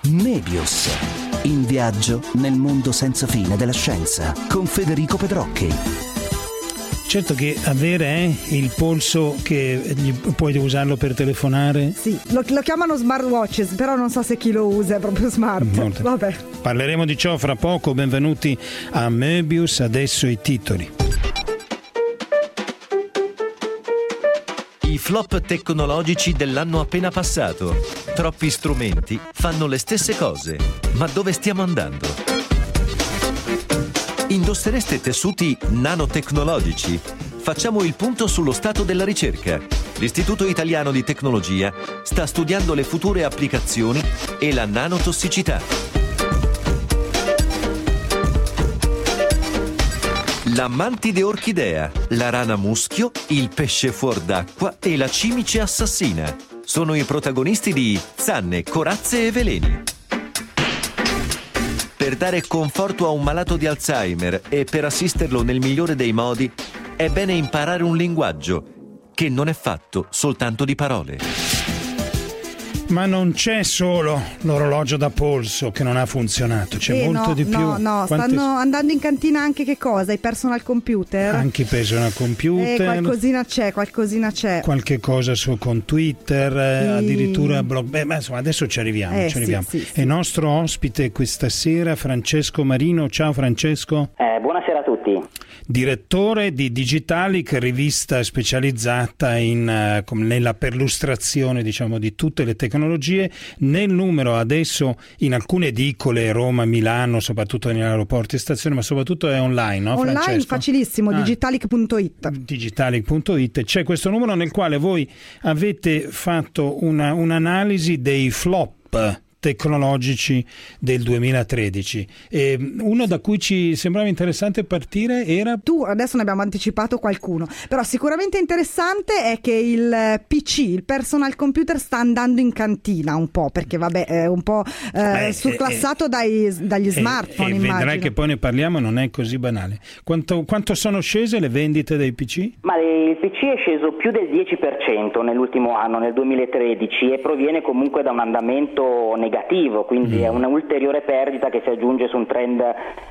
Möbius. In viaggio nel mondo senza fine della scienza con Federico Pedrocchi. Certo che avere il polso che puoi usarlo per telefonare. Sì, lo chiamano smartwatches, però non so se chi lo usa è proprio smart. Molto. Vabbè. Parleremo di ciò fra poco. Benvenuti a Möbius, adesso i titoli. I flop tecnologici dell'anno appena passato. Troppi strumenti fanno le stesse cose. Ma dove stiamo andando? Indossereste tessuti nanotecnologici? Facciamo il punto sullo stato della ricerca. L'Istituto Italiano di Tecnologia sta studiando le future applicazioni e la nanotossicità. La mantide orchidea, la rana muschio, il pesce fuor d'acqua e la cimice assassina sono i protagonisti di Zanne, corazze e veleni. Per dare conforto a un malato di Alzheimer e per assisterlo nel migliore dei modi, è bene imparare un linguaggio che non è fatto soltanto di parole. Ma non c'è solo l'orologio da polso che non ha funzionato, c'è molto di più. No, stanno andando in cantina anche che cosa? I personal computer? Anche i personal computer. Qualcosina c'è. Qualche cosa con Twitter, addirittura blog. Ma insomma, adesso ci arriviamo. Sì. È nostro ospite questa sera Francesco Marino. Ciao Francesco. Buonasera a tutti. Direttore di Digitalic, rivista specializzata nella perlustrazione, diciamo, di tutte le tecnologie. Nel numero adesso in alcune edicole, Roma, Milano, soprattutto negli aeroporti e stazioni, ma soprattutto è online, no Francesco? Online facilissimo, digitalic.it. Digitalic.it. C'è questo numero nel quale voi avete fatto un'analisi dei flop tecnologici del 2013. Uno da cui ci sembrava interessante partire era... Adesso ne abbiamo anticipato qualcuno, però sicuramente interessante è che il PC, il personal computer, sta andando in cantina un po', perché vabbè è un po' surclassato dagli smartphone, immagino. Vedrai che poi ne parliamo, non è così banale. Quanto sono scese le vendite dei PC? Ma il PC è sceso più del 10% nell'ultimo anno, nel 2013, e proviene comunque da un andamento negativo, quindi è una ulteriore perdita che si aggiunge su un trend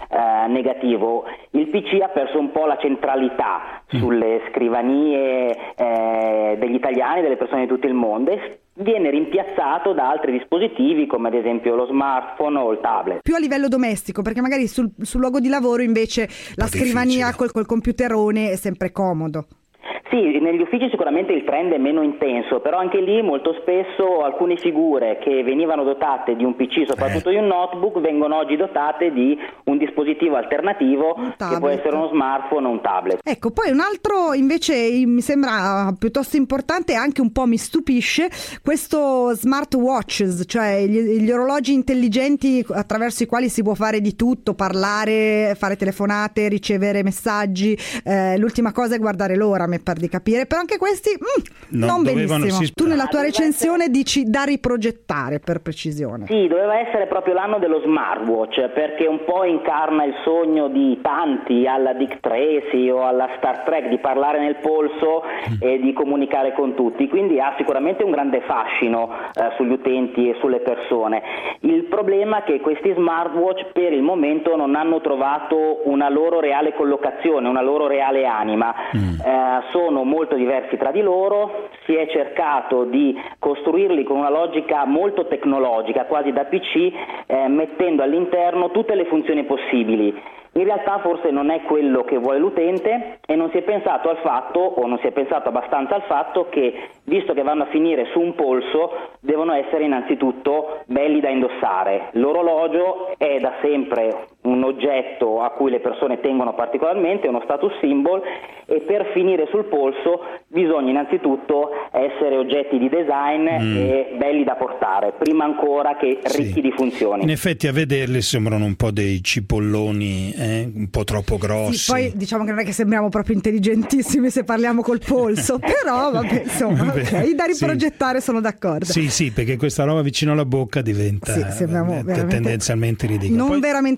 negativo. Il PC ha perso un po' la centralità sulle scrivanie degli italiani, delle persone di tutto il mondo, e viene rimpiazzato da altri dispositivi come ad esempio lo smartphone o il tablet. Più a livello domestico, perché magari sul luogo di lavoro invece la scrivania col computerone è sempre comodo. Sì, negli uffici sicuramente il trend è meno intenso, però anche lì molto spesso alcune figure che venivano dotate di un PC, soprattutto di un notebook, vengono oggi dotate di un dispositivo alternativo che può essere uno smartphone o un tablet. Ecco, poi un altro invece mi sembra piuttosto importante e anche un po' mi stupisce, questo smartwatches, cioè gli orologi intelligenti attraverso i quali si può fare di tutto, parlare, fare telefonate, ricevere messaggi, l'ultima cosa è guardare l'ora, mi pare di capire, però anche questi non benissimo. Tu nella tua recensione dici da riprogettare, per precisione. Sì, doveva essere proprio l'anno dello smartwatch, perché un po' incarna il sogno di tanti alla Dick Tracy o alla Star Trek di parlare nel polso e di comunicare con tutti, quindi ha sicuramente un grande fascino sugli utenti e sulle persone. Il problema è che questi smartwatch per il momento non hanno trovato una loro reale collocazione, una loro reale anima. Sono molto diversi tra di loro, si è cercato di costruirli con una logica molto tecnologica, quasi da PC, mettendo all'interno tutte le funzioni possibili. In realtà forse non è quello che vuole l'utente e non si è pensato al fatto, o non si è pensato abbastanza al fatto che, visto che vanno a finire su un polso, devono essere innanzitutto belli da indossare. L'orologio è da sempre un oggetto a cui le persone tengono particolarmente, uno status symbol, e per finire sul polso bisogna innanzitutto essere oggetti di design e belli da portare, prima ancora che ricchi di funzioni. In effetti a vederli sembrano un po' dei cipolloni, un po' troppo grossi. Sì, poi diciamo che non è che sembriamo proprio intelligentissimi se parliamo col polso, però vabbè, insomma, ok, da riprogettare, sono d'accordo. Sì, perché questa roba vicino alla bocca diventa sembriamo tendenzialmente ridicola. Non poi, veramente smart.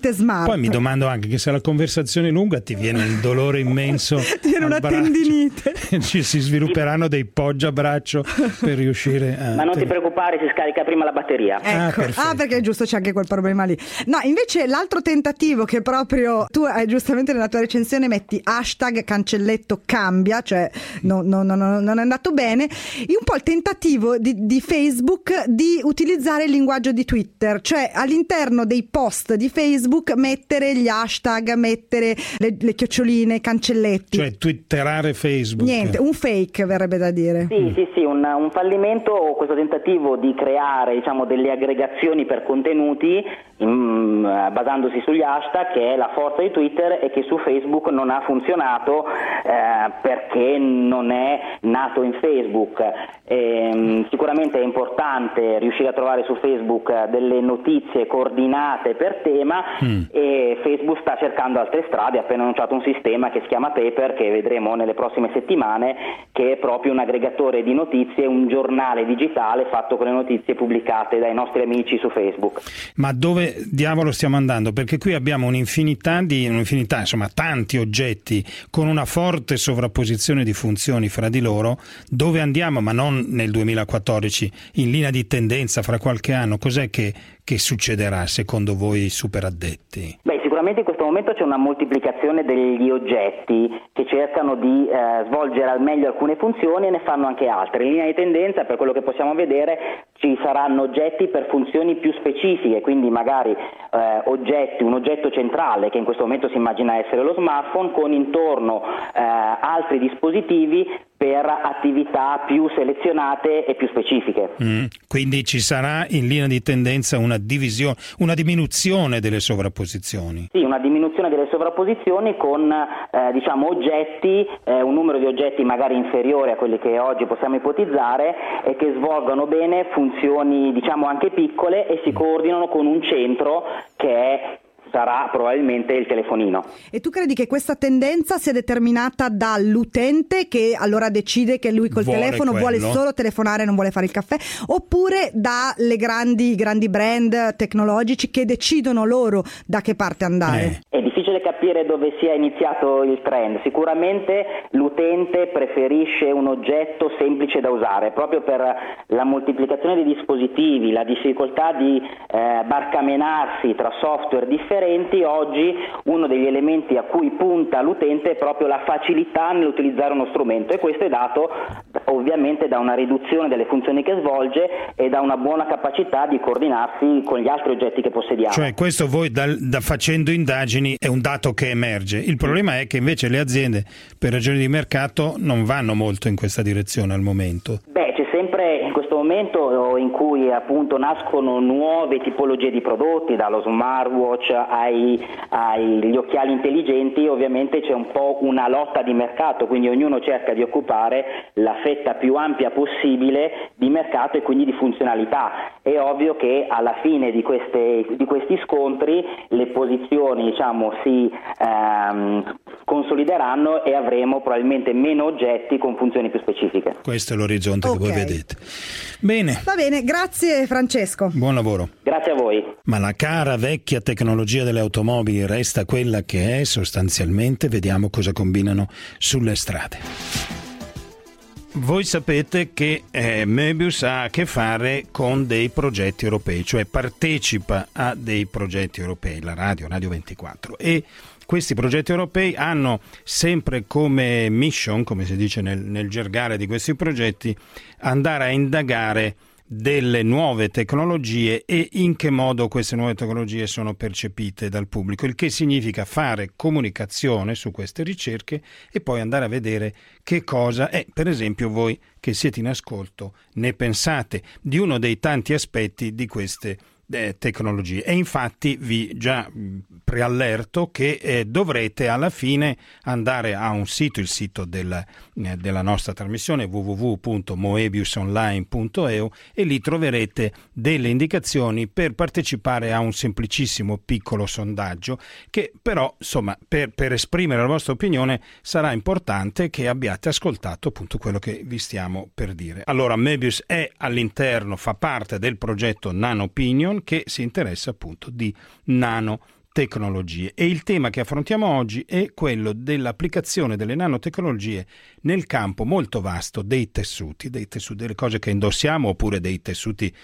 smart. Poi mi domando anche che se la conversazione è lunga ti viene un dolore immenso. Ti viene una tendinite. Ci si svilupperanno dei poggiabraccio per riuscire a... Ma non ti preoccupare, si scarica prima la batteria. Ecco, perché è giusto, c'è anche quel problema lì. No, invece l'altro tentativo che proprio tu hai giustamente nella tua recensione metti hashtag cancelletto cambia, cioè non è andato bene, e un po' il tentativo di Facebook di utilizzare il linguaggio di Twitter, cioè all'interno dei post di Facebook mettere gli hashtag, mettere le chioccioline, cancelletti. Cioè twitterare Facebook. Niente, un fake verrebbe da dire. Sì, un fallimento, questo tentativo di creare, diciamo, delle aggregazioni per contenuti basandosi sugli hashtag, che è la forza di Twitter e che su Facebook non ha funzionato perché non è nato in Facebook. Sicuramente è importante riuscire a trovare su Facebook delle notizie coordinate per tema e Facebook sta cercando altre strade, ha appena annunciato un sistema che si chiama Paper, che vedremo nelle prossime settimane, che è proprio un aggregatore di notizie, un giornale digitale fatto con le notizie pubblicate dai nostri amici su Facebook. Ma dove diavolo stiamo andando? Perché qui abbiamo un'infinità, insomma tanti oggetti con una forte sovrapposizione di funzioni fra di loro. Dove andiamo? Ma non nel 2014, in linea di tendenza fra qualche anno. Cos'è che succederà secondo voi super addetti? Beh, sicuramente in questo momento c'è una moltiplicazione degli oggetti che cercano di svolgere al meglio alcune funzioni e ne fanno anche altre. In linea di tendenza, per quello che possiamo vedere, ci saranno oggetti per funzioni più specifiche, quindi magari un oggetto centrale che in questo momento si immagina essere lo smartphone, con intorno altri dispositivi per attività più selezionate e più specifiche. Quindi ci sarà in linea di tendenza una diminuzione delle sovrapposizioni. Sì, una diminuzione delle sovrapposizioni con oggetti, un numero di oggetti magari inferiore a quelli che oggi possiamo ipotizzare e che svolgono bene funzioni anche piccole e si coordinano con un centro che sarà probabilmente il telefonino. E tu credi che questa tendenza sia determinata dall'utente, che allora decide che lui col telefono vuole solo telefonare, non vuole fare il caffè, oppure dalle grandi brand tecnologici che decidono loro da che parte andare? È difficile capire dove sia iniziato il trend. Sicuramente l'utente preferisce un oggetto semplice da usare, proprio per la moltiplicazione dei dispositivi, la difficoltà di barcamenarsi tra software differenti. Oggi uno degli elementi a cui punta l'utente è proprio la facilità nell'utilizzare uno strumento, e questo è dato ovviamente da una riduzione delle funzioni che svolge e da una buona capacità di coordinarsi con gli altri oggetti che possediamo. Cioè questo voi facendo indagini è un dato che emerge. Il problema è che invece le aziende, per ragioni di mercato, non vanno molto in questa direzione al momento. Beh, c'è sempre in questo momento in cui appunto nascono nuove tipologie di prodotti, dallo smartwatch agli occhiali intelligenti, ovviamente c'è un po' una lotta di mercato, quindi ognuno cerca di occupare la fetta più ampia possibile di mercato e quindi di funzionalità. È ovvio che alla fine di questi scontri le posizioni si consolideranno e avremo probabilmente meno oggetti con funzioni più specifiche. Questo è l'orizzonte che voi vedete. Bene. Va bene, grazie Francesco. Buon lavoro. Grazie a voi. Ma la cara vecchia tecnologia delle automobili resta quella che è sostanzialmente. Vediamo cosa combinano sulle strade. Voi sapete che Möbius ha a che fare con dei progetti europei, cioè partecipa a dei progetti europei, la Radio 24, e questi progetti europei hanno sempre come mission, come si dice nel gergale di questi progetti, andare a indagare delle nuove tecnologie e in che modo queste nuove tecnologie sono percepite dal pubblico, il che significa fare comunicazione su queste ricerche e poi andare a vedere che cosa è, per esempio voi che siete in ascolto, ne pensate di uno dei tanti aspetti di queste tecnologie. E infatti vi già preallerto che dovrete alla fine andare a un sito, il sito della nostra trasmissione www.moebiusonline.eu, e lì troverete delle indicazioni per partecipare a un semplicissimo piccolo sondaggio che però per esprimere la vostra opinione sarà importante che abbiate ascoltato appunto quello che vi stiamo per dire. Allora, Möbius è all'interno, fa parte del progetto Nano Opinion, che si interessa appunto di nano nanotecnologie. E il tema che affrontiamo oggi è quello dell'applicazione delle nanotecnologie nel campo molto vasto dei tessuti, delle cose che indossiamo oppure dei tessuti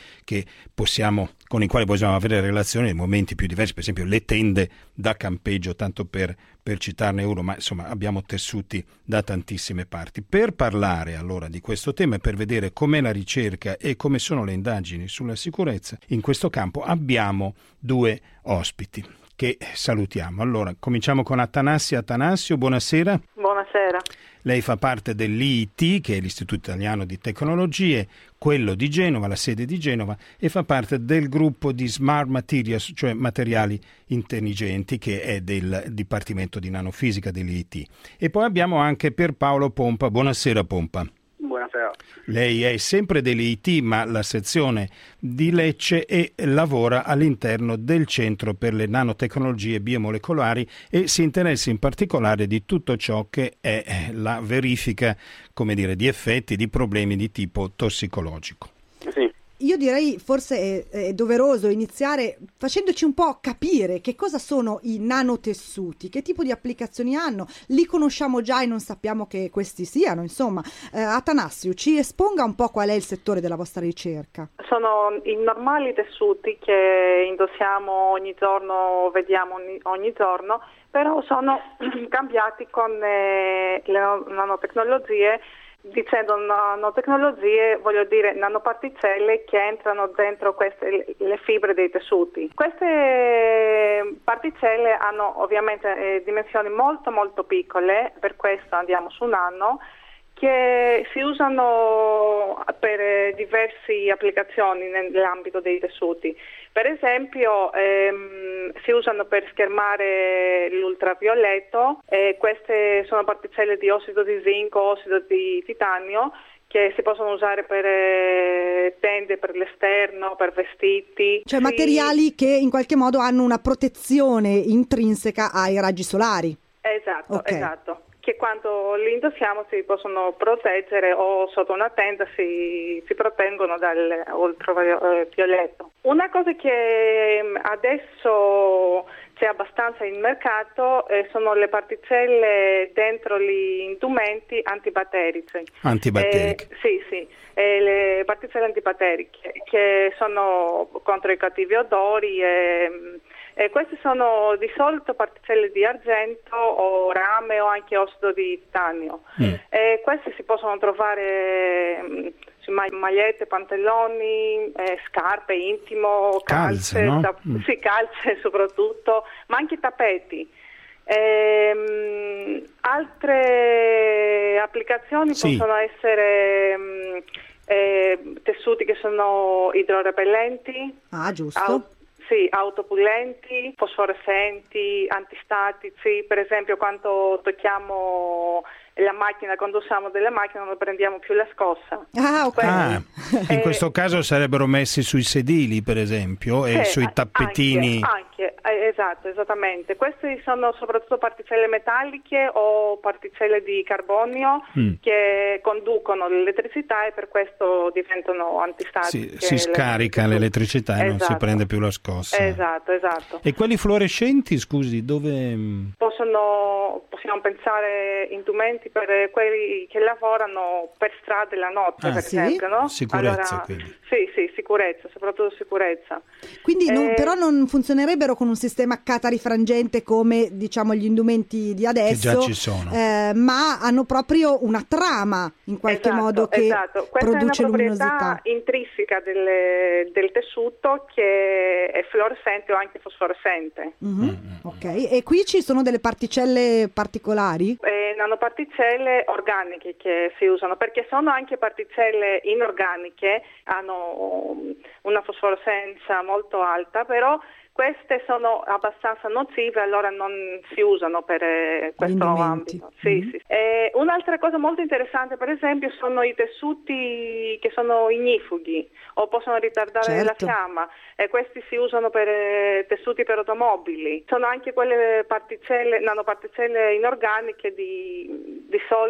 con i quali possiamo avere relazioni nei momenti più diversi, per esempio le tende da campeggio, tanto per citarne uno, ma insomma abbiamo tessuti da tantissime parti. Per parlare allora di questo tema e per vedere com'è la ricerca e come sono le indagini sulla sicurezza in questo campo abbiamo due ospiti che salutiamo. Allora, cominciamo con Atanassio, buonasera. Buonasera. Lei fa parte dell'IIT, che è l'Istituto Italiano di Tecnologie, quello di Genova, la sede di Genova, e fa parte del gruppo di Smart Materials, cioè materiali intelligenti, che è del Dipartimento di Nanofisica dell'IIT. E poi abbiamo anche Pierpaolo Pompa. Buonasera Pompa. Buonasera. Lei è sempre dell'IIT, ma la sezione di Lecce, e lavora all'interno del Centro per le Nanotecnologie Biomolecolari e si interessa in particolare di tutto ciò che è la verifica, di effetti, di problemi di tipo tossicologico. Sì. Io direi forse è doveroso iniziare facendoci un po' capire che cosa sono i nanotessuti, che tipo di applicazioni hanno. Li conosciamo già e non sappiamo che questi siano, insomma. Atanassio, ci esponga un po' qual è il settore della vostra ricerca. Sono i normali tessuti che indossiamo ogni giorno, vediamo ogni giorno, però sono cambiati con le nanotecnologie. Dicendo nanotecnologie voglio dire nanoparticelle che entrano dentro le fibre dei tessuti. Queste particelle hanno ovviamente dimensioni molto molto piccole, per questo andiamo su nano, che si usano per diverse applicazioni nell'ambito dei tessuti. Per esempio si usano per schermare l'ultravioletto, queste sono particelle di ossido di zinco, ossido di titanio, che si possono usare per tende, per l'esterno, per vestiti. Cioè materiali che in qualche modo hanno una protezione intrinseca ai raggi solari. Esatto, okay. Esatto. Che quando li indossiamo si possono proteggere o sotto una tenda si proteggono dall'ultravioletto. Una cosa che adesso c'è abbastanza in mercato sono le particelle dentro gli indumenti antibatterici. Antibatteriche? Sì. Le particelle antibatteriche che sono contro i cattivi odori e queste sono di solito particelle di argento o rame o anche ossido di titanio. Queste si possono trovare su magliette, pantaloni, scarpe, intimo, calze, no? Sì, calze soprattutto, ma anche tappeti. Altre applicazioni possono essere tessuti che sono idrorepellenti. Ah, giusto. Autopullenti, fosforescenti, antistatici. Per esempio quando tocchiamo la macchina, quando usiamo delle macchine non prendiamo più la scossa. Ok. In questo caso sarebbero messi sui sedili, per esempio, e sui tappetini. Anche, esattamente. Queste sono soprattutto particelle metalliche o particelle di carbonio che conducono l'elettricità e per questo diventano antistatiche. Si scarica l'elettricità e non si prende più la scossa. Esatto. E quelli fluorescenti, scusi, dove? Possiamo pensare indumenti per quelli che lavorano per strade la notte, per esempio, no? Sicurezza, quindi. Sì, sicurezza, soprattutto sicurezza. Quindi però non funzionerebbe con un sistema catarifrangente come diciamo gli indumenti di adesso, che già ci sono. Ma hanno proprio una trama in qualche modo che produce luminosità. Questa è una proprietà intrinseca del tessuto che è fluorescente o anche fosforescente. Ok, e qui ci sono delle particelle particolari? Nanoparticelle organiche che si usano, perché sono anche particelle inorganiche, hanno una fosforescenza molto alta, però queste sono abbastanza nocive, allora non si usano per questo ambito. Sì. Un'altra cosa molto interessante, per esempio, sono i tessuti che sono ignifughi o possono ritardare la fiamma, e questi si usano per tessuti per automobili. Sono anche quelle nanoparticelle inorganiche di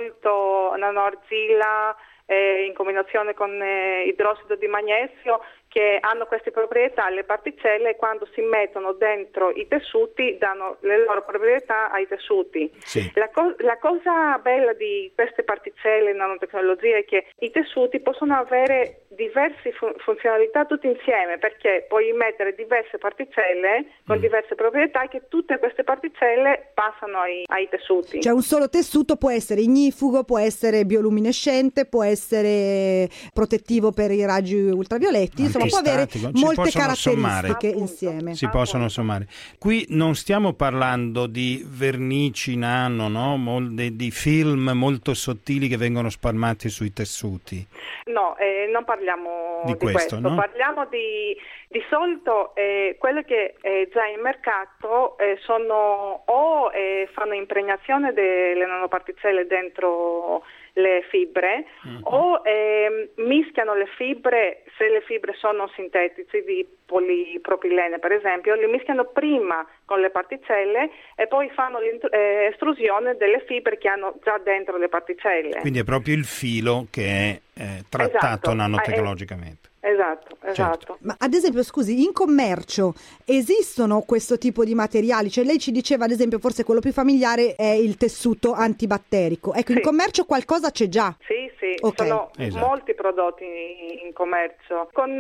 solito nanoargilla in combinazione con idrossido di magnesio, che che hanno queste proprietà, le particelle, quando si mettono dentro i tessuti danno le loro proprietà ai tessuti. Sì. La cosa bella di queste particelle in nanotecnologia è che i tessuti possono avere diverse funzionalità tutte insieme, perché puoi mettere diverse particelle con diverse proprietà, che tutte queste particelle passano ai tessuti. Cioè un solo tessuto può essere ignifugo, può essere bioluminescente, può essere protettivo per i raggi ultravioletti, insomma può avere molte caratteristiche insieme. Si possono sommare. Qui non stiamo parlando di vernici nano, no? Di film molto sottili che vengono spalmati sui tessuti. No, non parliamo di questo. No? Parliamo di solito quelle che già in mercato sono o fanno impregnazione delle nanoparticelle dentro le fibre o mischiano le fibre, se le fibre sono sintetici di polipropilene per esempio, le mischiano prima con le particelle e poi fanno l'estrusione delle fibre che hanno già dentro le particelle. Quindi è proprio il filo che è trattato nanotecnologicamente. Esatto. Ma ad esempio, scusi, in commercio esistono questo tipo di materiali? Cioè lei ci diceva, ad esempio, forse quello più familiare è il tessuto antibatterico. Ecco, in commercio qualcosa c'è già? Sì, okay. Sono molti prodotti in commercio. Con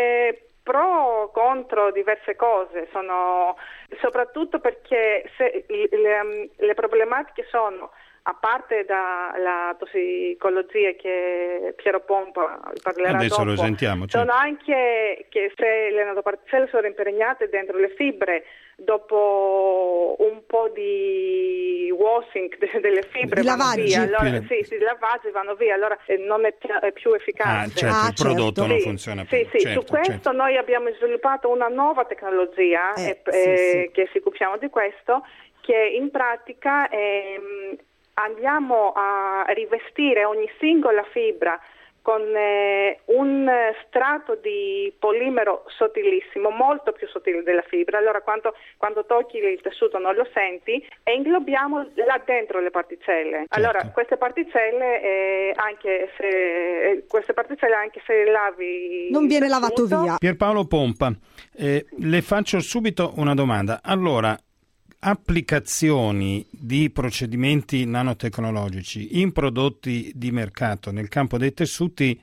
pro, contro diverse cose, sono soprattutto perché le problematiche sono, a parte dalla tossicologia che Piero Pompa parlerà adesso dopo, lo sentiamo, sono anche che se le nanoparticelle sono impregnate dentro le fibre, dopo un po' di washing delle fibre di lavaggi, di lavaggi vanno via, allora non è più efficace. Il prodotto non funziona più. Su questo noi abbiamo sviluppato una nuova tecnologia che si occupiamo di questo, che in pratica andiamo a rivestire ogni singola fibra con un strato di polimero sottilissimo, molto più sottile della fibra. Allora quando tocchi il tessuto non lo senti, e inglobiamo là dentro le particelle. Certo. Allora queste particelle anche se lavi non viene lavato via. Pierpaolo Pompa, le faccio subito una domanda. Allora, applicazioni di procedimenti nanotecnologici in prodotti di mercato nel campo dei tessuti,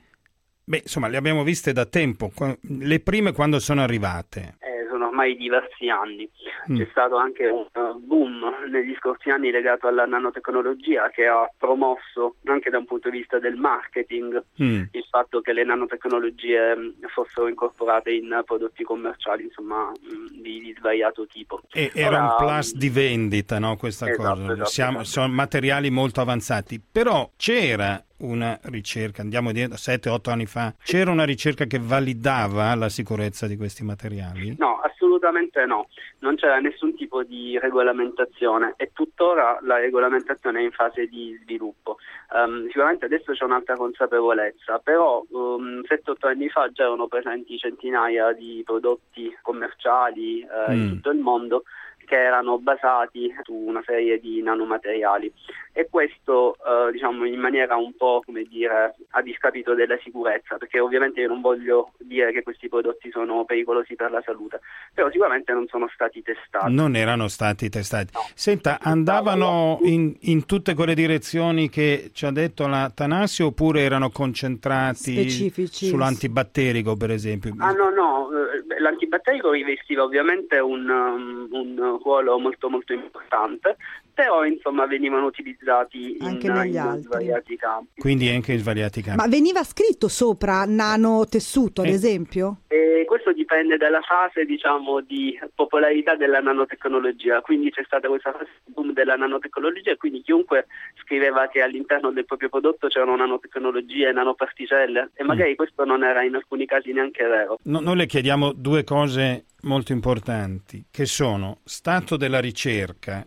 le abbiamo viste da tempo. Le prime quando sono arrivate? Sono ormai diversi anni. C'è stato anche un boom negli scorsi anni legato alla nanotecnologia, che ha promosso anche da un punto di vista del marketing il fatto che le nanotecnologie fossero incorporate in prodotti commerciali, insomma, di svariato tipo. Era un plus di vendita, no? Questa cosa. Sono materiali molto avanzati, però c'era una ricerca, andiamo dietro 7-8 anni fa, c'era una ricerca che validava la sicurezza di questi materiali? No, assolutamente no, non c'era nessun tipo di regolamentazione e tuttora la regolamentazione è in fase di sviluppo. Sicuramente adesso c'è un'alta consapevolezza, però 7-8 anni fa già erano presenti centinaia di prodotti commerciali in tutto il mondo che erano basati su una serie di nanomateriali, e questo in maniera un po', come dire, a discapito della sicurezza, perché ovviamente io non voglio dire che questi prodotti sono pericolosi per la salute, però sicuramente non sono stati testati. Non erano stati testati. No. Senta, andavano in tutte quelle direzioni che ci ha detto la Tanassio, oppure erano concentrati specifici sull'antibatterico, per esempio? No, l'antibatterico rivestiva ovviamente un ruolo molto molto importante, però insomma venivano utilizzati anche in svariati campi. Quindi anche in svariati campi. Ma veniva scritto sopra nanotessuto, ad esempio? Questo dipende dalla fase, diciamo, di popolarità della nanotecnologia. Quindi c'è stata questa fase di boom della nanotecnologia, e quindi chiunque scriveva che all'interno del proprio prodotto c'erano nanotecnologie e nanoparticelle, e magari questo non era in alcuni casi neanche vero. Noi le chiediamo due cose molto importanti, che sono stato della ricerca,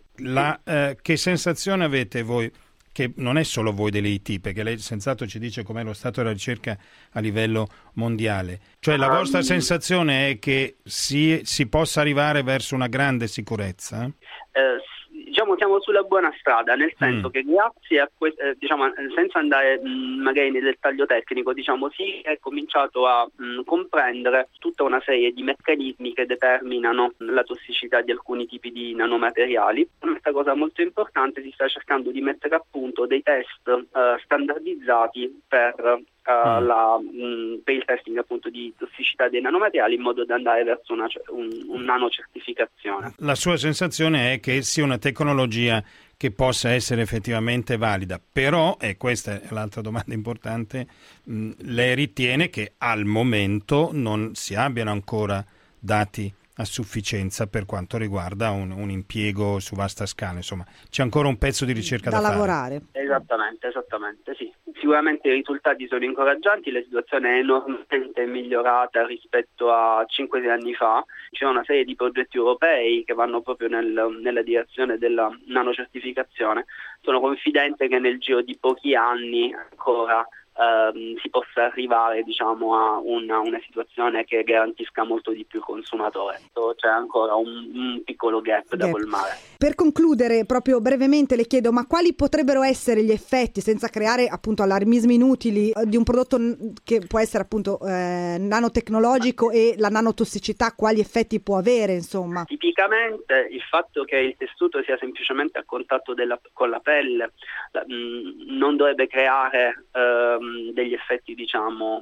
che sensazione avete voi, che non è solo voi dell'IT, perché lei senz'altro ci dice com'è lo stato della ricerca a livello mondiale, cioè la vostra sensazione è che si possa arrivare verso una grande sicurezza? Siamo siamo sulla buona strada, nel senso che grazie a diciamo, senza andare magari nel dettaglio tecnico, diciamo, si è cominciato a comprendere tutta una serie di meccanismi che determinano la tossicità di alcuni tipi di nanomateriali. Questa cosa molto importante, si sta cercando di mettere a punto dei test standardizzati per il testing appunto di tossicità dei nanomateriali, in modo da andare verso un nanocertificazione. La sua sensazione è che sia una tecnologia che possa essere effettivamente valida, però, e questa è l'altra domanda importante, lei ritiene che al momento non si abbiano ancora dati a sufficienza per quanto riguarda un impiego su vasta scala, insomma c'è ancora un pezzo di ricerca da lavorare. Esattamente, sì. Sicuramente i risultati sono incoraggianti, la situazione è enormemente migliorata rispetto a 5-6 anni fa. C'è una serie di progetti europei che vanno proprio nella direzione della nanocertificazione. Sono confidente che nel giro di pochi anni ancora si possa arrivare, diciamo, a una situazione che garantisca molto di più il consumatore. C'è ancora un piccolo gap da colmare. Per concludere, proprio brevemente, le chiedo: ma quali potrebbero essere gli effetti, senza creare appunto allarmismi inutili, di un prodotto che può essere appunto nanotecnologico, e la nanotossicità quali effetti può avere, insomma? Tipicamente il fatto che il tessuto sia semplicemente a contatto con la pelle non dovrebbe creare degli effetti, diciamo,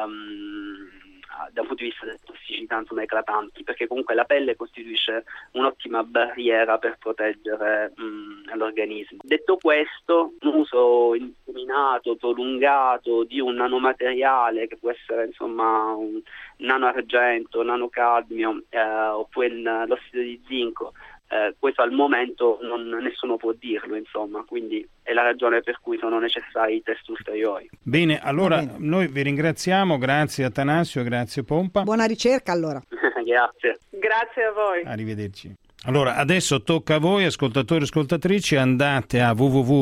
dal punto di vista della tossicità, insomma, eclatanti, perché comunque la pelle costituisce un'ottima barriera per proteggere l'organismo. Detto questo, un uso indiscriminato, prolungato di un nanomateriale, che può essere, insomma, un nanoargento, nanocadmio, oppure l'ossido di zinco, questo al momento nessuno può dirlo, insomma, quindi è la ragione per cui sono necessari i test ulteriori. Bene, allora noi vi ringraziamo, grazie Atanasio, grazie Pompa. Buona ricerca allora. Grazie a voi. Arrivederci. Allora, adesso tocca a voi, ascoltatori e ascoltatrici, andate a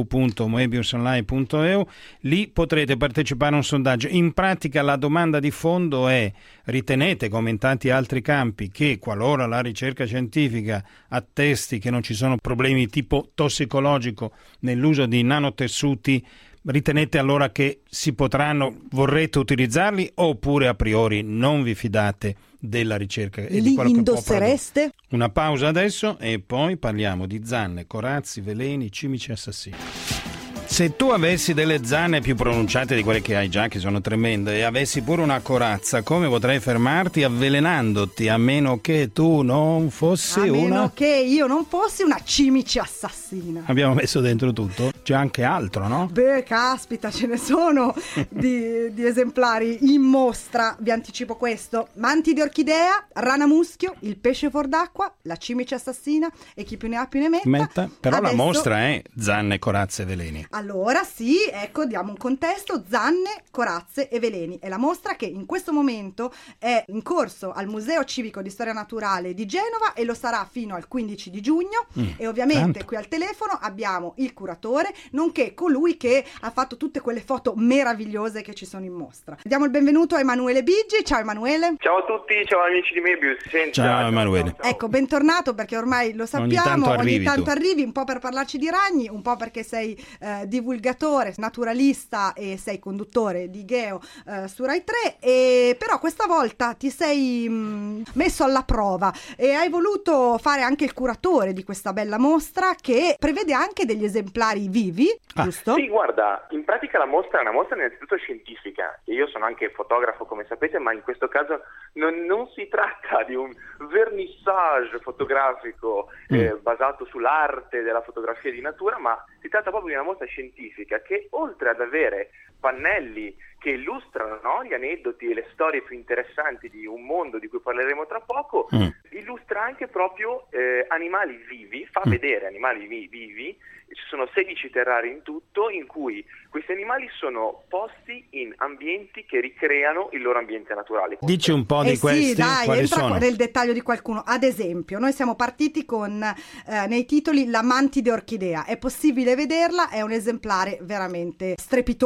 www.moebiusonline.eu, lì potrete partecipare a un sondaggio. In pratica la domanda di fondo è: ritenete, come in tanti altri campi, che qualora la ricerca scientifica attesti che non ci sono problemi tipo tossicologico nell'uso di nanotessuti, ritenete allora che vorrete utilizzarli, oppure a priori non vi fidate della ricerca e di quello che può produrre? Una pausa adesso e poi parliamo di zanne, corazzi, veleni, cimici assassini. Se tu avessi delle zanne più pronunciate di quelle che hai già, che sono tremende, e avessi pure una corazza, come potrei fermarti avvelenandoti, a meno che tu non fossi A meno che io non fossi una cimice assassina. Abbiamo messo dentro tutto? C'è anche altro, no? Beh, caspita, ce ne sono di esemplari in mostra, vi anticipo questo: manti di orchidea, rana muschio, il pesce fuor d'acqua, la cimice assassina e chi più ne ha più ne metta. Però adesso... la mostra è zanne, corazze e veleni. Allora sì, ecco, diamo un contesto: zanne, corazze e veleni. È la mostra che in questo momento è in corso al Museo Civico di Storia Naturale di Genova e lo sarà fino al 15 di giugno. E ovviamente qui al telefono abbiamo il curatore, nonché colui che ha fatto tutte quelle foto meravigliose che ci sono in mostra. Diamo il benvenuto a Emanuele Biggi. Ciao Emanuele. Ciao a tutti, ciao amici di Moebius. Ciao Emanuele. Ecco, bentornato, perché ormai lo sappiamo, ogni tanto arrivi un po' per parlarci di ragni, un po' perché sei divulgatore, naturalista e sei conduttore di Geo su Rai 3, però questa volta ti sei messo alla prova e hai voluto fare anche il curatore di questa bella mostra, che prevede anche degli esemplari vivi, giusto? Sì, guarda, in pratica la mostra è una mostra innanzitutto scientifica, e io sono anche fotografo, come sapete, ma in questo caso non si tratta di un vernissage fotografico basato sull'arte della fotografia di natura, ma si tratta proprio di una mostra scientifica che, oltre ad avere pannelli che illustrano, no, gli aneddoti e le storie più interessanti di un mondo di cui parleremo tra poco, illustra anche proprio animali vivi, fa vedere animali vivi. Ci sono 16 terrari in tutto, in cui questi animali sono posti in ambienti che ricreano il loro ambiente naturale. Dici un po' di questi, sì, dai, quali entra sono? Nel dettaglio di qualcuno. Ad esempio, noi siamo partiti con nei titoli la mantide orchidea. È possibile vederla, è un esemplare veramente strepitoso da vedere.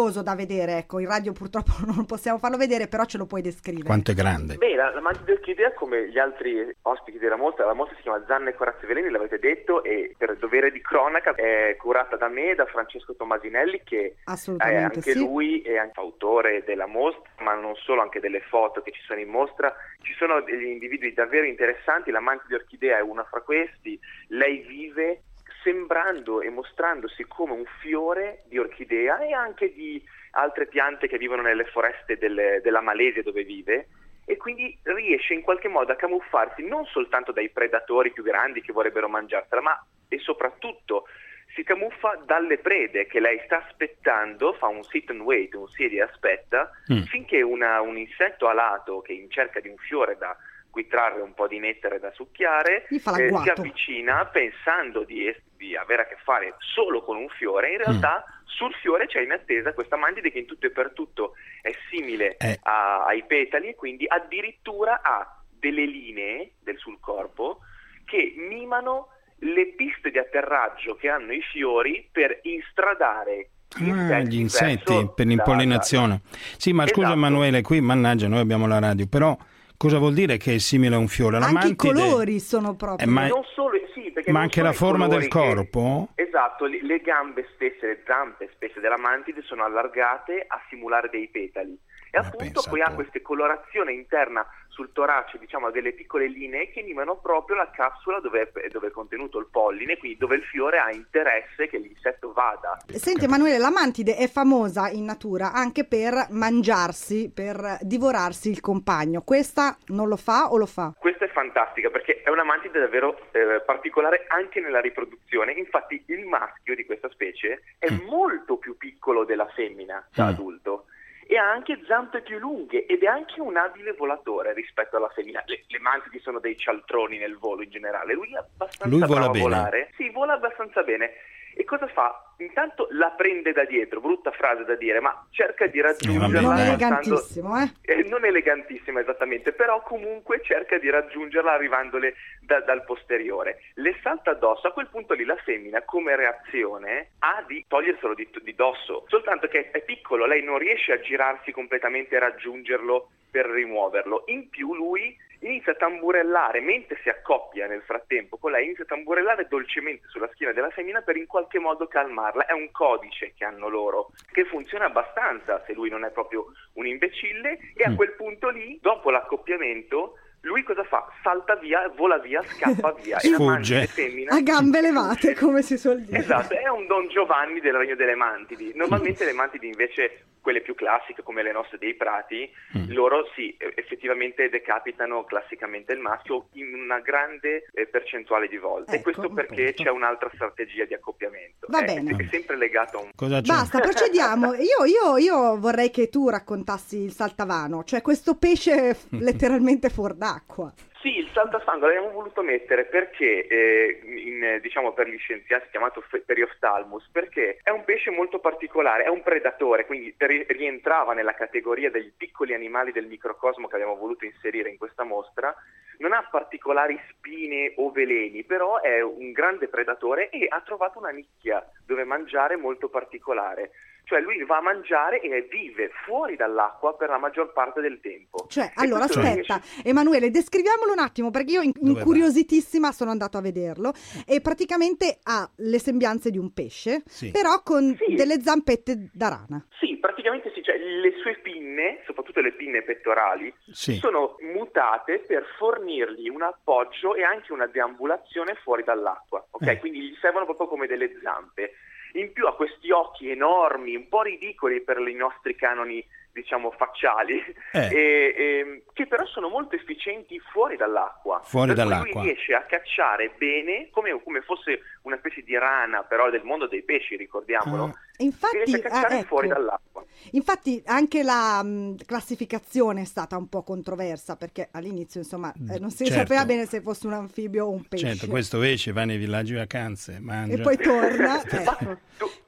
vedere, ecco, in radio purtroppo non possiamo farlo vedere, però ce lo puoi descrivere. Quanto è grande? Beh, la mantide orchidea, come gli altri ospiti della mostra si chiama Zanne Corazze Veleni, l'avete detto, e per dovere di cronaca è curata da me, da Francesco Tomasinelli, che è anche lui è anche autore della mostra, ma non solo, anche delle foto che ci sono in mostra. Ci sono degli individui davvero interessanti, la mantide orchidea è una fra questi. Lei vive sembrando e mostrandosi come un fiore di orchidea e anche di altre piante che vivono nelle foreste della Malesia dove vive, e quindi riesce in qualche modo a camuffarsi non soltanto dai predatori più grandi che vorrebbero mangiarsela, ma e soprattutto si camuffa dalle prede che lei sta aspettando, fa un sit and wait, un siedi e aspetta, finché un insetto alato che in cerca di un fiore da cui trarre un po' di nettare da succhiare si avvicina pensando di avere a che fare solo con un fiore. In realtà sul fiore c'è in attesa questa mantide che in tutto e per tutto è simile ai petali, e quindi addirittura ha delle linee sul corpo che mimano le piste di atterraggio che hanno i fiori per instradare gli insetti per l'impollinazione. Sì, ma scusa, esatto. Emanuele, qui mannaggia, noi abbiamo la radio, però cosa vuol dire che è simile a un fiore? La anche mantide... i colori sono proprio... non solo, sì, perché ma anche la forma del corpo? Esatto, le gambe stesse, le zampe spesse della mantide sono allargate a simulare dei petali. E appunto poi ha questa colorazione interna sul torace, diciamo, delle piccole linee che mimano proprio la capsula dove è contenuto il polline, quindi dove il fiore ha interesse che l'insetto vada. Senti Emanuele, la mantide è famosa in natura anche per mangiarsi, per divorarsi il compagno. Questa non lo fa o lo fa? Questa è fantastica perché è una mantide davvero particolare anche nella riproduzione. Infatti il maschio di questa specie è molto più piccolo della femmina da adulto. E ha anche zampe più lunghe ed è anche un abile volatore rispetto alla femmina. Le mantidi sono dei cialtroni nel volo in generale. Lui è abbastanza bravo a volare. Sì, vola abbastanza bene. E cosa fa? Intanto la prende da dietro, brutta frase da dire, ma cerca di raggiungerla. Non elegantissimo, non elegantissima esattamente, però comunque cerca di raggiungerla arrivandole dal posteriore. Le salta addosso, a quel punto lì la femmina come reazione ha di toglierselo di dosso, soltanto che è piccolo, lei non riesce a girarsi completamente e raggiungerlo per rimuoverlo. In più lui inizia a tamburellare, mentre si accoppia nel frattempo con lei, inizia a tamburellare dolcemente sulla schiena della femmina per in qualche modo calmarla. È un codice che hanno loro, che funziona abbastanza se lui non è proprio un imbecille, e a quel punto lì, dopo l'accoppiamento, lui cosa fa? Salta via, vola via, scappa via. E la mantide femmina a gambe levate, come si suol dire. Esatto, è un Don Giovanni del regno delle mantidi. Normalmente le mantidi invece, quelle più classiche come le nostre dei prati, loro sì, effettivamente decapitano classicamente il maschio in una grande percentuale di volte. Ecco, e questo perché c'è un'altra strategia di accoppiamento. Va bene. È sempre legato a un... Cosa c'è? Basta, procediamo. Io vorrei che tu raccontassi il saltavano, cioè questo pesce letteralmente fuor d'acqua. Sì, il saltasangue l'abbiamo voluto mettere perché, diciamo per gli scienziati chiamato Periophthalmus, perché è un pesce molto particolare, è un predatore, quindi rientrava nella categoria degli piccoli animali del microcosmo che abbiamo voluto inserire in questa mostra. Non ha particolari spine o veleni, però è un grande predatore e ha trovato una nicchia dove mangiare molto particolare. Cioè lui va a mangiare e vive fuori dall'acqua per la maggior parte del tempo. Cioè, allora aspetta, Emanuele, descriviamolo un attimo, perché io incuriositissima sono andato a vederlo, e praticamente ha le sembianze di un pesce, però con delle zampette da rana. Sì, praticamente sì, cioè le sue pinne, soprattutto le pinne pettorali, sono mutate per fornirgli un appoggio e anche una deambulazione fuori dall'acqua, ok? Quindi gli servono proprio come delle zampe. In più ha questi occhi enormi, un po' ridicoli per i nostri canoni, diciamo, facciali, che però sono molto efficienti fuori dall'acqua. Lui riesce a cacciare bene, come fosse una specie di rana, però del mondo dei pesci, ricordiamolo. Infatti, riesce a cacciare fuori dall'acqua. Infatti anche la classificazione è stata un po' controversa, perché all'inizio insomma non si sapeva bene se fosse un anfibio o un pesce. Certo, questo pesce va nei villaggi vacanze, mangia. E poi torna.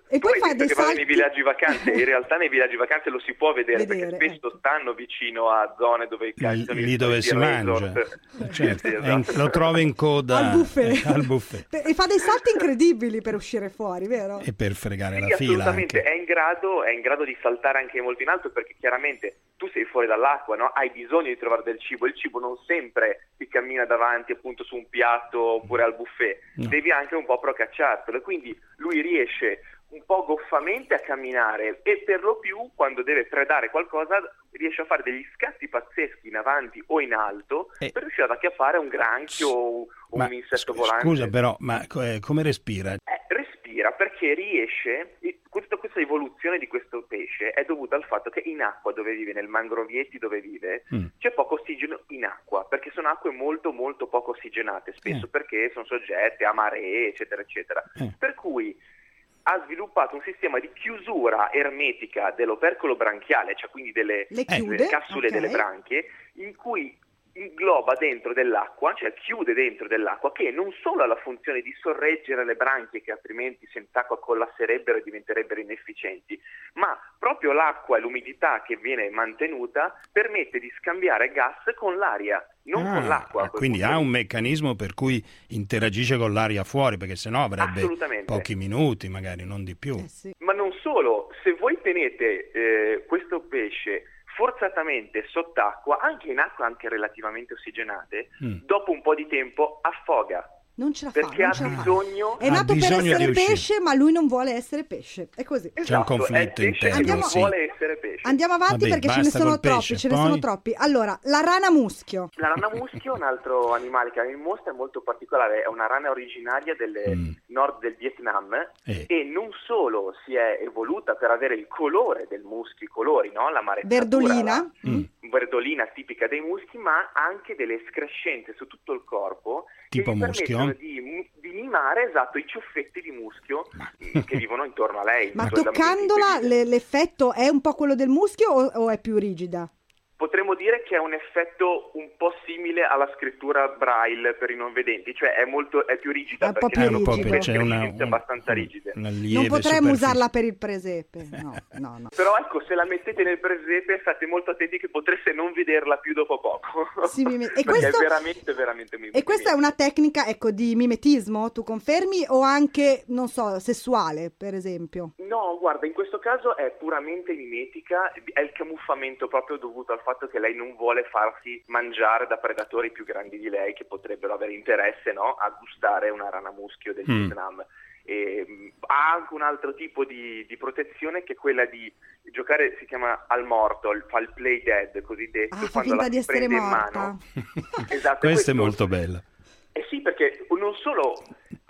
E poi hai fa visto dei che vanno salti nei villaggi vacanze, in realtà nei villaggi vacanze lo si può vedere perché spesso stanno vicino a zone dove lì dove si mangia. Certo. Sì, esatto. Lo trovi in coda al buffet. al buffet. E fa dei salti incredibili per uscire fuori, vero? E per fregare Sì, la fila assolutamente, anche. è in grado di saltare anche molto in alto perché chiaramente tu sei fuori dall'acqua, no? Hai bisogno di trovare del cibo, il cibo non sempre ti cammina davanti appunto su un piatto oppure al buffet, devi anche un po' procacciartelo e quindi lui riesce un po' goffamente a camminare e per lo più quando deve predare qualcosa riesce a fare degli scatti pazzeschi in avanti o in alto per riuscire ad acchiappare un granchio o un insetto volante. Scusa però, ma come respira? Respira perché riesce, questa evoluzione di questo pesce è dovuta al fatto che in acqua dove vive, nel mangrovieti dove vive, c'è poco ossigeno in acqua, perché sono acque molto molto poco ossigenate, spesso perché sono soggette a maree, eccetera, eccetera. Per cui ha sviluppato un sistema di chiusura ermetica dell'opercolo branchiale, cioè quindi delle capsule delle branchie, in cui ingloba dentro dell'acqua, cioè chiude dentro dell'acqua, che non solo ha la funzione di sorreggere le branchie che altrimenti senza acqua collasserebbero e diventerebbero inefficienti, ma proprio l'acqua e l'umidità che viene mantenuta permette di scambiare gas con l'aria, non con l'acqua. Quindi ha un meccanismo per cui interagisce con l'aria fuori, perché sennò avrebbe pochi minuti, magari non di più. Sì. Ma non solo, se voi tenete questo pesce forzatamente sott'acqua, anche in acque anche relativamente ossigenate, dopo un po' di tempo affoga. Non ce la perché fa, ha bisogno. È nato per essere pesce, ma lui non vuole essere pesce. È così. Esatto, c'è un conflitto interno. Non vuole essere pesce. Andiamo avanti perché ce ne sono troppi. Allora, la rana muschio. La rana muschio è un altro animale che in mostra, è molto particolare. È una rana originaria del nord del Vietnam e non solo si è evoluta per avere il colore del muschio, i colori, no? La verdolina. Verdolina tipica dei muschi, ma anche delle escrescenze su tutto il corpo tipo che gli muschio permettono di mimare i ciuffetti di muschio che vivono intorno a lei. Ma toccandola l'effetto è un po' quello del muschio o è più rigida? Potremmo dire che è un effetto un po' simile alla scrittura Braille per i non vedenti, cioè è più rigida, perché è un po' più c'è abbastanza rigide. Non potremmo usarla per il presepe, no. Però ecco, se la mettete nel presepe state molto attenti che potreste non vederla più dopo poco. Sì, perché è veramente E questa è una tecnica, di mimetismo, tu confermi, o anche, non so, sessuale, per esempio? No, guarda, in questo caso è puramente mimetica, è il camuffamento proprio dovuto al fatto che lei non vuole farsi mangiare da predatori più grandi di lei che potrebbero avere interesse, no, a gustare una rana muschio del Vietnam. E ha anche un altro tipo di protezione che è quella di giocare, si chiama al morto, fa il play dead così detto, quando la si prende in mano. Esatto, questo è molto bello. Sì, perché non solo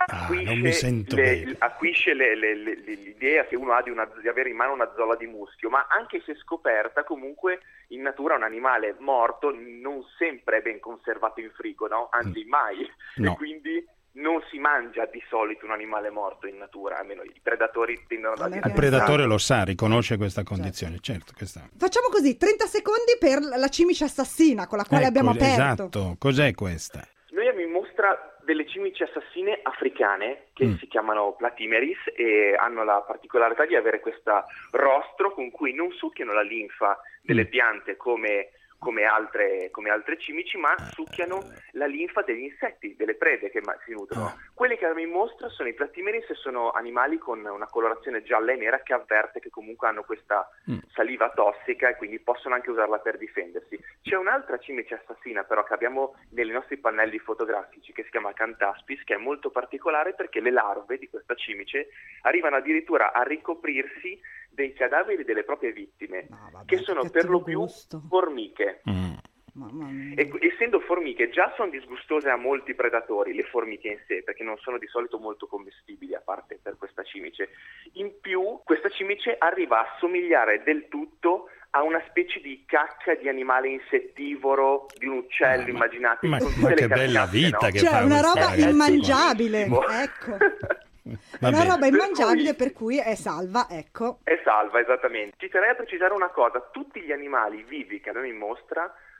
acquisce l'idea che uno ha di avere in mano una zolla di muschio, ma anche se scoperta, comunque in natura un animale morto non sempre è ben conservato in frigo, no? Anzi mai, no. E quindi non si mangia di solito un animale morto in natura, almeno i predatori tendono a dire. Il predatore lo sa, riconosce questa condizione, certo. Facciamo così, 30 secondi per la cimice assassina con la quale abbiamo aperto. Esatto, cos'è questa? Noi abbiamo in mostra delle cimici assassine africane che si chiamano Platymeris e hanno la particolarità di avere questo rostro con cui non succhiano la linfa delle piante come altre cimici, ma succhiano la linfa degli insetti, delle prede che si nutrono. Quelli che abbiamo in mostra sono i Platymeris e sono animali con una colorazione gialla e nera che avverte che comunque hanno questa saliva tossica e quindi possono anche usarla per difendersi. C'è un'altra cimice assassina però che abbiamo nei nostri pannelli fotografici che si chiama Cantaspis, che è molto particolare perché le larve di questa cimice arrivano addirittura a ricoprirsi dei cadaveri delle proprie vittime, che sono per lo più formiche. E essendo formiche già sono disgustose a molti predatori, le formiche in sé, perché non sono di solito molto commestibili a parte per questa cimice. In più questa cimice arriva a somigliare del tutto a una specie di cacca di animale insettivoro, di un uccello, immaginate. Ma che bella vita, no? Che fa una roba immangiabile, ecco. Una roba immangiabile per cui è salva, ecco. È salva, esattamente. Ci terrei a precisare una cosa: tutti gli animali vivi che abbiamo in mostra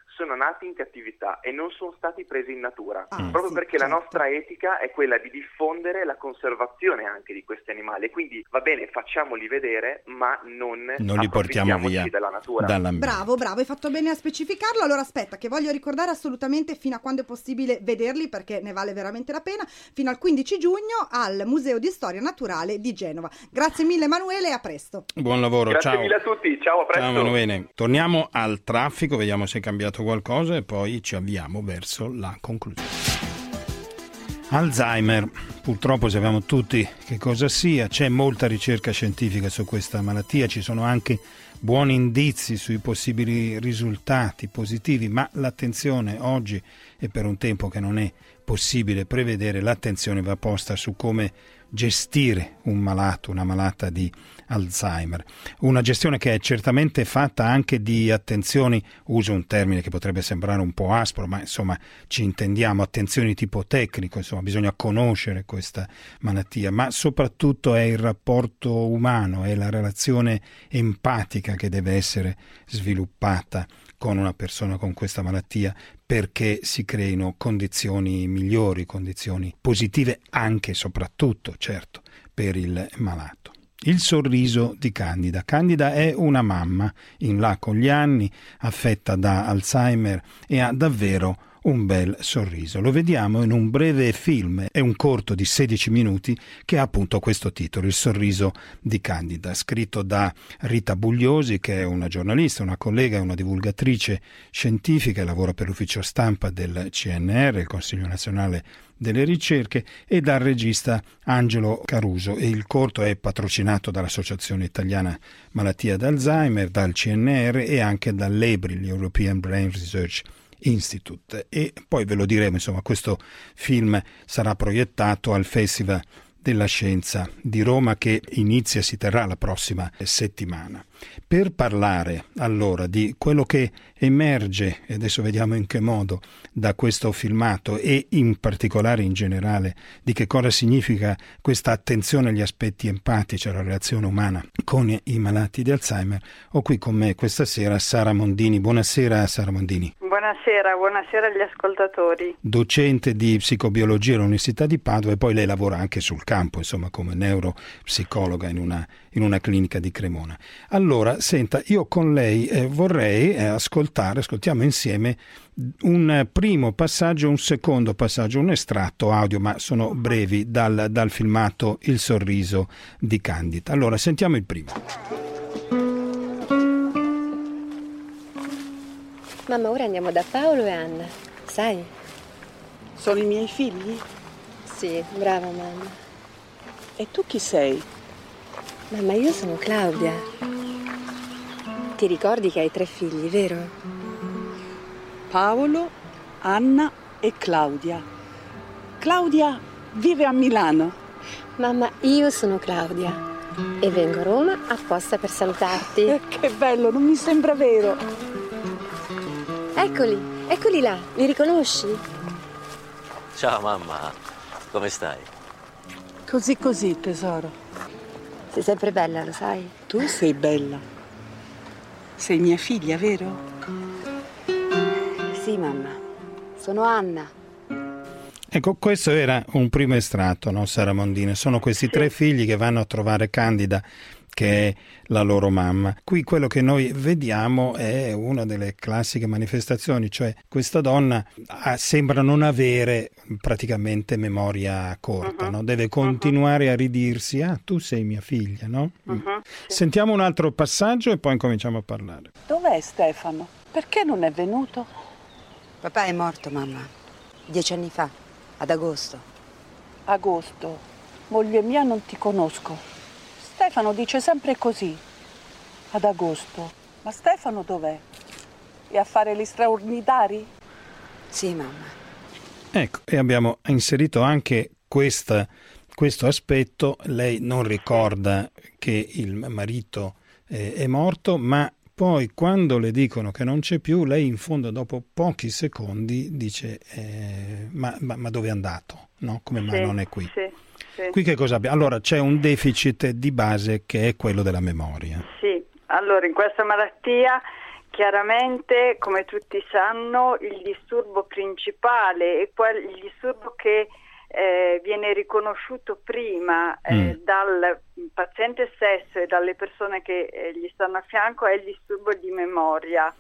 sono nati in cattività e non sono stati presi in natura, proprio perché la nostra etica è quella di diffondere la conservazione anche di questi animali. Quindi va bene, facciamoli vedere, ma non li portiamo via dalla natura. Bravo, hai fatto bene a specificarlo. Allora aspetta, che voglio ricordare assolutamente fino a quando è possibile vederli, perché ne vale veramente la pena, fino al 15 giugno al Museo di Storia Naturale di Genova. Grazie mille Emanuele e a presto. Buon lavoro, Grazie ciao. mille a tutti, ciao, a presto. Ciao Emanuele. Torniamo al traffico, vediamo se è cambiato qualcosa e poi ci avviamo verso la conclusione. Alzheimer, purtroppo sappiamo tutti che cosa sia, c'è molta ricerca scientifica su questa malattia, ci sono anche buoni indizi sui possibili risultati positivi, ma l'attenzione oggi, e per un tempo che non è possibile prevedere, l'attenzione va posta su come gestire un malato, una malata di Alzheimer. Una gestione che è certamente fatta anche di attenzioni, uso un termine che potrebbe sembrare un po' aspro, ma insomma ci intendiamo, attenzioni tipo tecnico, insomma bisogna conoscere questa malattia, ma soprattutto è il rapporto umano, è la relazione empatica che deve essere sviluppata con una persona con questa malattia, perché si creino condizioni migliori, condizioni positive anche e soprattutto, certo, per il malato. Il sorriso di Candida. Candida è una mamma in là con gli anni, affetta da Alzheimer e ha davvero un bel sorriso. Lo vediamo in un breve film, è un corto di 16 minuti che ha appunto questo titolo, Il sorriso di Candida, scritto da Rita Bugliosi, che è una giornalista, una collega e una divulgatrice scientifica, lavora per l'ufficio stampa del CNR, il Consiglio Nazionale delle Ricerche, e dal regista Angelo Caruso, e il corto è patrocinato dall'Associazione Italiana Malattia d'Alzheimer, dal CNR e anche dall'EBRI, l'European Brain Research Institute. E poi ve lo diremo, insomma, questo film sarà proiettato al Festival della Scienza di Roma, che si terrà la prossima settimana. Per parlare allora di quello che emerge, e adesso vediamo in che modo, da questo filmato, e in particolare in generale di che cosa significa questa attenzione agli aspetti empatici, alla relazione umana con i malati di Alzheimer, ho qui con me questa sera Sara Mondini. Buonasera Sara Mondini. Buonasera agli ascoltatori. Docente di psicobiologia all'Università di Padova, e poi lei lavora anche sul campo, insomma, come neuropsicologa in una clinica di Cremona. Allora, senta, io con lei vorrei ascoltiamo insieme un primo passaggio, un secondo passaggio, un estratto audio, ma sono brevi, dal filmato Il sorriso di Candida. Allora, sentiamo il primo. Mamma, ora andiamo da Paolo e Anna, sai? Sono i miei figli? Sì, brava mamma. E tu chi sei? Mamma, io sono Claudia. Ti ricordi che hai 3 figli, vero? Paolo, Anna e Claudia. Claudia vive a Milano. Mamma, io sono Claudia e vengo a Roma apposta per salutarti. Che bello, non mi sembra vero. Eccoli là, li riconosci? Ciao mamma, come stai? Così, tesoro. Sei sempre bella, lo sai? Tu sei bella. Sei mia figlia, vero? Sì, mamma. Sono Anna. Ecco, questo era un primo estratto, no, Sara Mondini? Sono questi 3 figli che vanno a trovare Candida, che è la loro mamma. Qui quello che noi vediamo è una delle classiche manifestazioni, cioè questa donna sembra non avere praticamente memoria corta, no? Deve continuare a ridirsi, tu sei mia figlia, no? Sì. Sentiamo un altro passaggio e poi cominciamo a parlare. Dov'è Stefano? Perché non è venuto? Papà è morto, mamma, 10 anni fa, ad agosto. Agosto? Moglie mia, non ti conosco. Stefano dice sempre così, ad agosto. Ma Stefano dov'è? È a fare gli straordinari? Sì, mamma. Ecco, e abbiamo inserito anche questo aspetto. Lei non ricorda che il marito è morto, ma poi quando le dicono che non c'è più, lei in fondo dopo pochi secondi dice ma dove è andato? No? Come mai non è qui? Sì. Qui che cosa abbiamo? Allora c'è un deficit di base che è quello della memoria. Sì, allora in questa malattia chiaramente, come tutti sanno, il disturbo principale è il disturbo che viene riconosciuto prima dal paziente stesso e dalle persone che gli stanno a fianco, è il disturbo di memoria.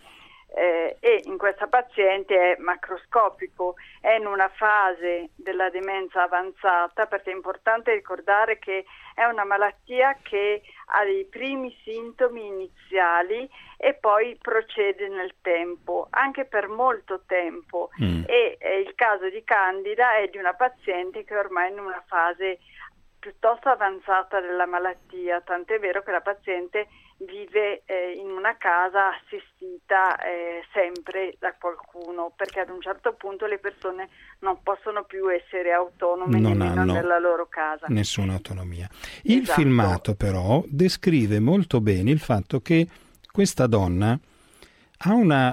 E in questa paziente è macroscopico, è in una fase della demenza avanzata, perché è importante ricordare che è una malattia che ha dei primi sintomi iniziali e poi procede nel tempo, anche per molto tempo. E il caso di Candida è di una paziente che ormai è in una fase piuttosto avanzata della malattia, tant'è vero che la paziente vive in una casa assistita sempre da qualcuno, perché ad un certo punto le persone non possono più essere autonome nemmeno nella loro casa. Nessuna autonomia. Il Esatto. filmato però descrive molto bene il fatto che questa donna ha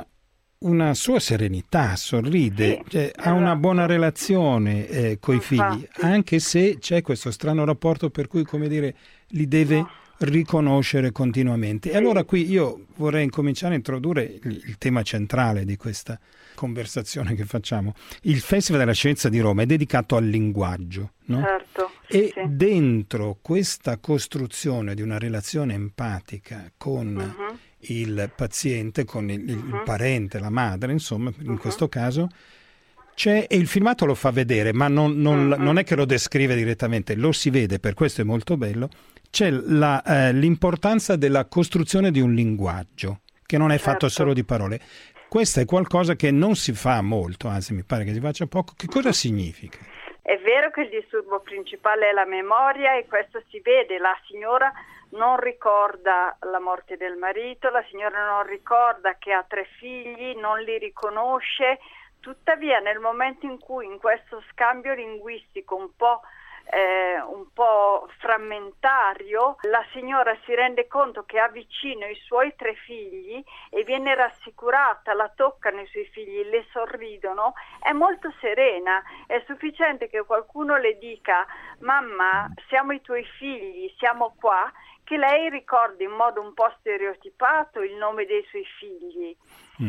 una sua serenità, sorride, ha una buona relazione coi figli, anche se c'è questo strano rapporto per cui, come dire, li deve riconoscere continuamente. E allora qui io vorrei incominciare a introdurre il tema centrale di questa conversazione che facciamo. Il Festival della Scienza di Roma è dedicato al linguaggio, no? Certo, e dentro questa costruzione di una relazione empatica con il paziente, con il parente, la madre, insomma, in questo caso c'è, e il filmato lo fa vedere, ma non è che lo descrive direttamente, lo si vede, per questo è molto bello. C'è l'importanza della costruzione di un linguaggio che non è fatto solo di parole. Questo è qualcosa che non si fa molto, anzi mi pare che si faccia poco. Che cosa significa? È vero che il disturbo principale è la memoria e questo si vede. La signora non ricorda la morte del marito, la signora non ricorda che ha 3 figli, non li riconosce. Tuttavia nel momento in cui in questo scambio linguistico un po' frammentario, la signora si rende conto che ha vicino i suoi 3 figli e viene rassicurata, la toccano i suoi figli, le sorridono, è molto serena. È sufficiente che qualcuno le dica: mamma, siamo i tuoi figli, siamo qua, che lei ricordi in modo un po' stereotipato il nome dei suoi figli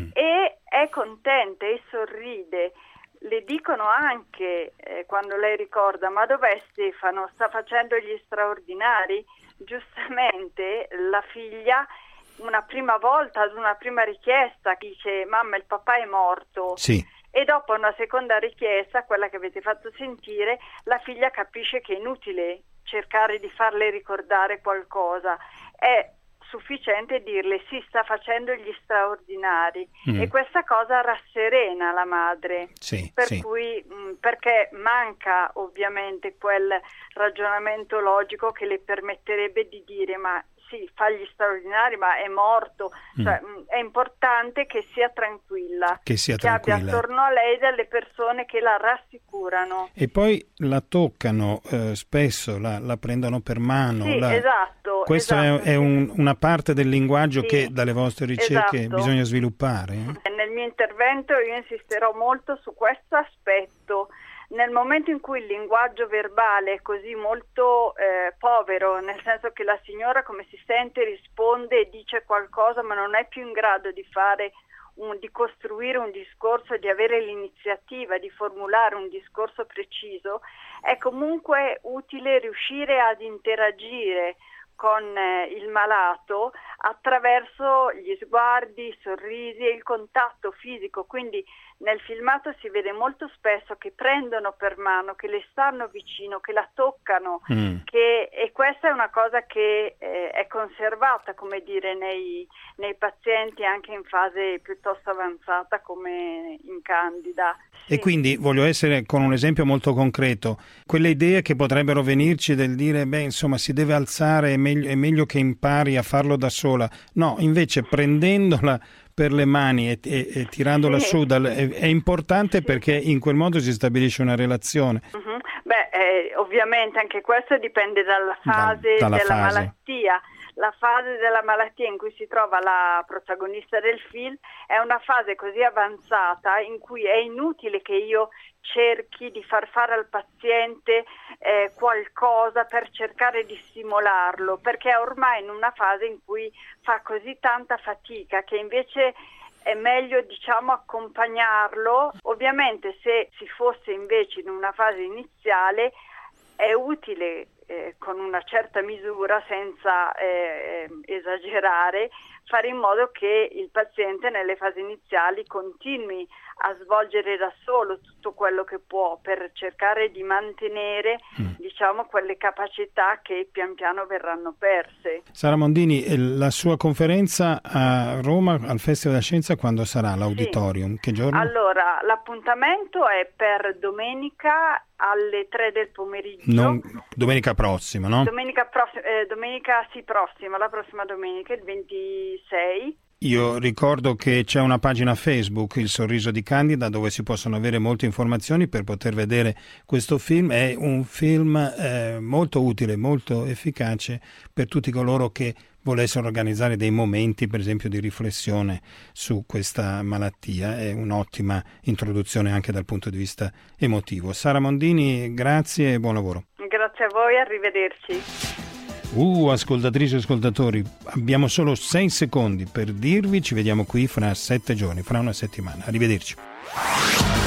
e è contenta e sorride. Le dicono anche quando lei ricorda: ma dov'è Stefano? Sta facendo gli straordinari? Giustamente la figlia una prima volta, ad una prima richiesta, dice: mamma, il papà è morto. Sì. E dopo una seconda richiesta, quella che avete fatto sentire, la figlia capisce che è inutile cercare di farle ricordare qualcosa. È sufficiente dirle: sì, sta facendo gli straordinari, e questa cosa rasserena la madre, cui perché manca ovviamente quel ragionamento logico che le permetterebbe di dire: ma sì, fa gli straordinari, ma è morto. Cioè, è importante che sia tranquilla, che abbia attorno a lei delle persone che la rassicurano. E poi la toccano spesso, la prendono per mano. Sì, esatto. Questo è una parte del linguaggio che dalle vostre ricerche bisogna sviluppare. Nel mio intervento io insisterò molto su questo aspetto. Nel momento in cui il linguaggio verbale è così molto povero, nel senso che la signora, come si sente, risponde e dice qualcosa, ma non è più in grado di di costruire un discorso, di avere l'iniziativa di formulare un discorso preciso, è comunque utile riuscire ad interagire con il malato attraverso gli sguardi, i sorrisi e il contatto fisico. Quindi nel filmato si vede molto spesso che prendono per mano, che le stanno vicino, che la toccano, e questa è una cosa che è conservata, come dire, nei pazienti anche in fase piuttosto avanzata come in Candida. E quindi voglio essere con un esempio molto concreto, quelle idee che potrebbero venirci del dire: beh, insomma, si deve alzare, è meglio che impari a farlo da sola. No, invece prendendola per le mani e tirandola su è importante, perché in quel modo si stabilisce una relazione. Ovviamente anche questo dipende dalla fase della malattia. La fase della malattia in cui si trova la protagonista del film è una fase così avanzata in cui è inutile che io cerchi di far fare al paziente qualcosa per cercare di stimolarlo, perché è ormai in una fase in cui fa così tanta fatica che invece è meglio, diciamo, accompagnarlo. Ovviamente se si fosse invece in una fase iniziale è utile con una certa misura, senza esagerare, fare in modo che il paziente nelle fasi iniziali continui a svolgere da solo tutto quello che può per cercare di mantenere diciamo quelle capacità che pian piano verranno perse. Sara Mondini, la sua conferenza a Roma al Festival della Scienza quando sarà l'auditorium? Sì. Che giorno? Allora, l'appuntamento è per domenica alle 3 del pomeriggio. Domenica prossima, no? Domenica prossima, la prossima domenica, il 26. Io ricordo che c'è una pagina Facebook, Il Sorriso di Candida, dove si possono avere molte informazioni per poter vedere questo film. È un film molto utile, molto efficace per tutti coloro che volessero organizzare dei momenti, per esempio, di riflessione su questa malattia. È un'ottima introduzione anche dal punto di vista emotivo. Sara Mondini, grazie e buon lavoro. Grazie a voi, arrivederci. Ascoltatrici e ascoltatori, abbiamo solo 6 secondi per dirvi, ci vediamo qui fra 7 giorni, fra una settimana. Arrivederci.